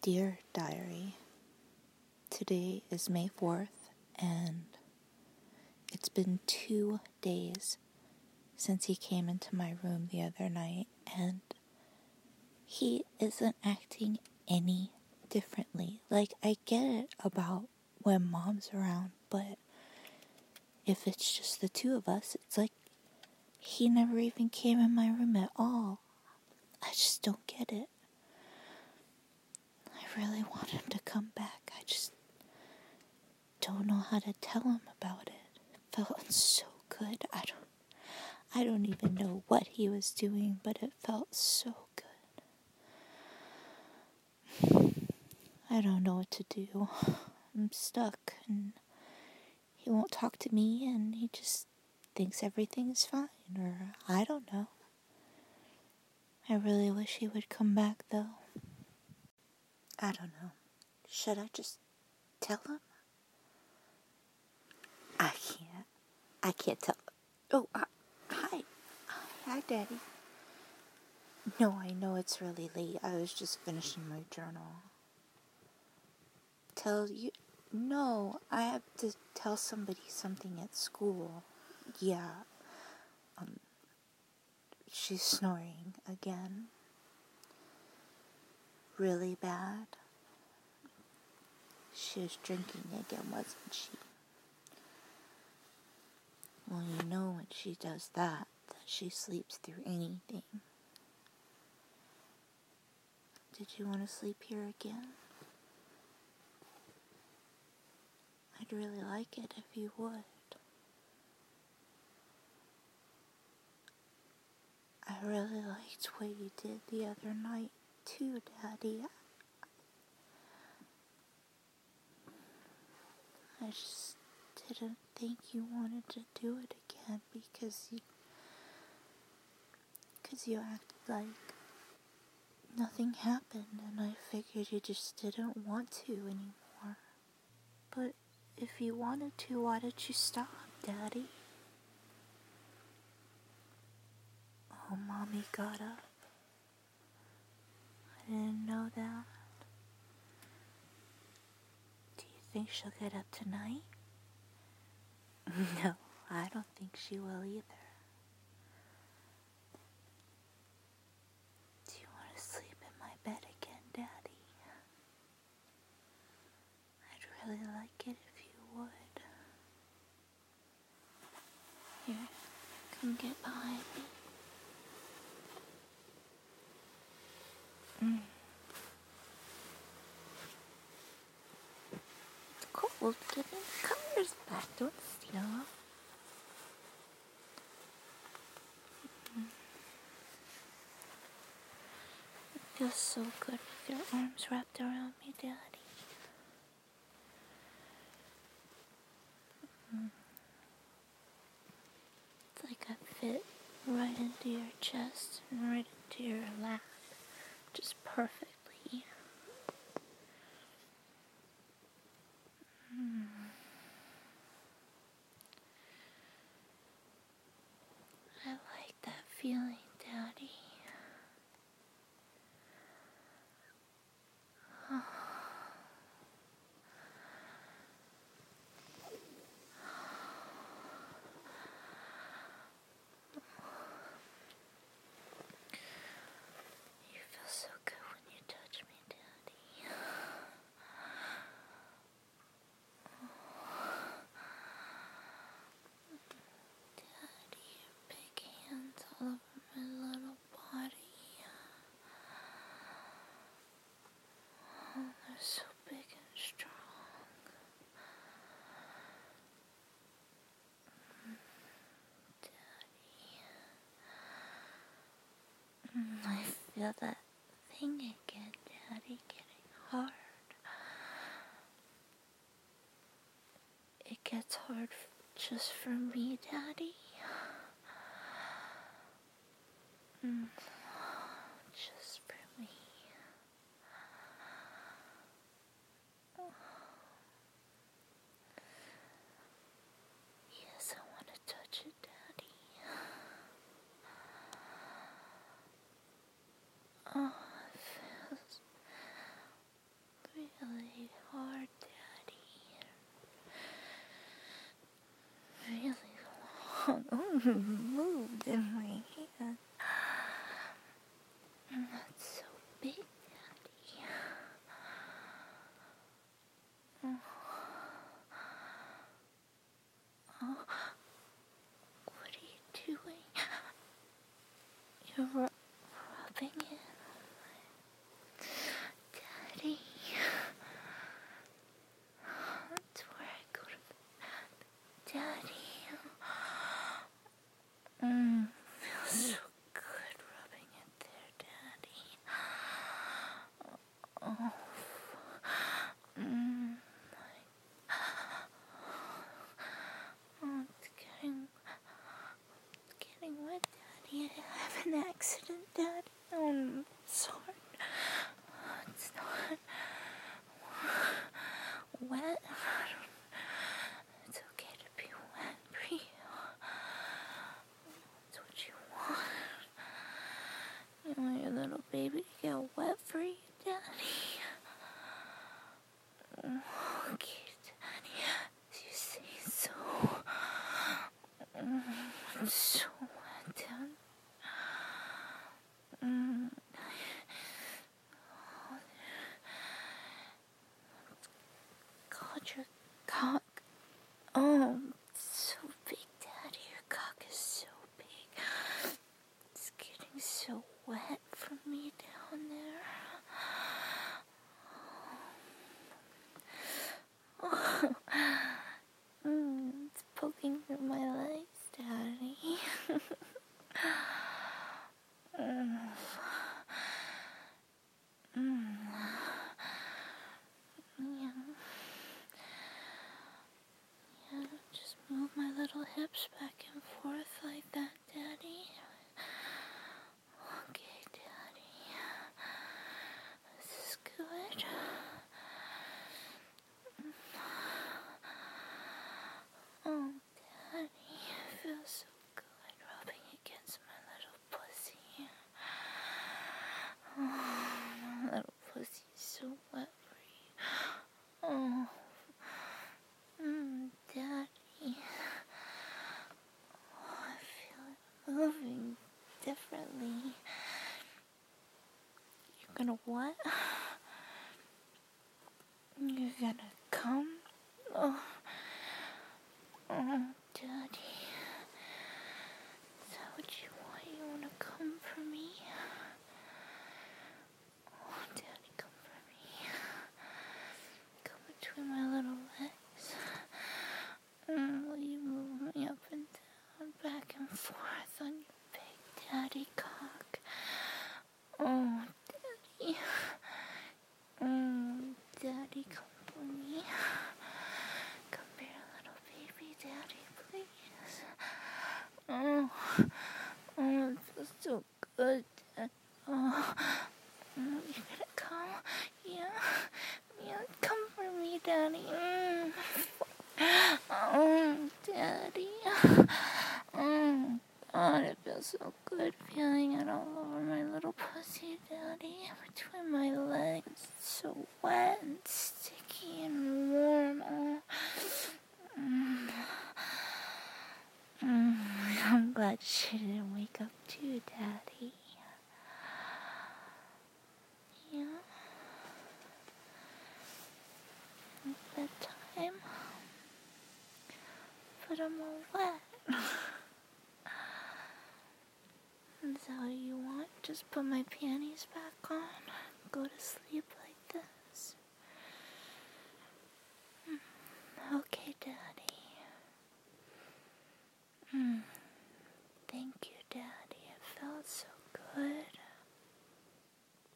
Dear Diary, today is May 4th, and it's been 2 days since he came into my room the other night, and he isn't acting any differently. Like, I get it about when Mom's around, but if it's just the two of us, it's like he never even came in my room at all. I just don't get it. I really want him to come back. I just don't know how to tell him about it. It felt so good. I don't even know what he was doing, but it felt so good. I don't know what to do. I'm stuck, and he won't talk to me, and he just thinks everything's fine, or I don't know. I really wish he would come back, though. I don't know. Should I just tell him? I can't tell. Oh, hi. Hi, Daddy. No, I know it's really late. I was just finishing my journal. Tell you? No, I have to tell somebody something at school. Yeah. She's snoring again. Really bad. She was drinking again, wasn't she? Well, you know when she does that she sleeps through anything. Did you want to sleep here again? I'd really like it if you would. I really liked what you did the other night, too, Daddy. I just didn't think you wanted to do it again because you acted like nothing happened, and I figured you just didn't want to anymore. But if you wanted to, why did you stop, Daddy? Oh, Mommy got up. I didn't know that. Do you think she'll get up tonight? No, I don't think she will either. Do you want to sleep in my bed again, Daddy? I'd really like it if you would. Here, come get behind me. It's cold. Give me the covers back. Don't steal. It feels so good with your arms wrapped around me, Daddy. It's like I fit right into your chest and right into your lap, just perfectly. I like that feeling, Daddy. You feel so good when you touch me, Daddy. Daddy, your big hands all over my little body. Oh, they're so big and strong. Daddy. I feel that thing again, Daddy, getting hard. It gets hard just for me, Daddy. Just for me. Yes, I want to touch it, Daddy. Oh, it feels moved in my hand. That's so big, Daddy. Oh, what are you doing? You're rubbing it on my Daddy. That's where I go to the Daddy. Feels so good rubbing it there, Daddy. Oh, oh, it's getting wet, Daddy. I have an accident, Daddy. Oh, I'm sorry. It's not wet. It's okay to be wet for you. It's what you want. You want your little baby to get wet for you, Daddy? Okay, Daddy. You say so. I'm so wet, Dad. God, your cock. Oh, it's so big, Daddy. Your cock is so big. It's getting so wet for me down there. It's poking through my legs, Daddy. Yeah, just move my little hips back and forth like that, Daddy. Okay, Daddy. This is good. Oh, Daddy, it feels so good rubbing against my little pussy. Oh, my little pussy is so wet for you. Oh, Daddy. Oh, I feel it moving differently. You're gonna what? You're gonna come? Oh, Daddy. Is that what you want? You wanna come for me? Oh, Daddy, come for me. Come between my little legs. Will you move me up and down, back and forth on your big Daddy cock? Oh, Daddy. Daddy, come for me. Come here, little baby Daddy, please. Oh, it feels so good. Oh, you gonna come? Yeah, come for me, Daddy. Oh, Daddy. Oh, God, it feels so good feeling it all over my little pussy, Daddy. Between my legs, it's so wet and sticky and warm. Oh. I'm glad she didn't wake up too, Daddy. Yeah. It's bedtime. But I'm all wet. Is that what you want? Just put my panties back on. Go to sleep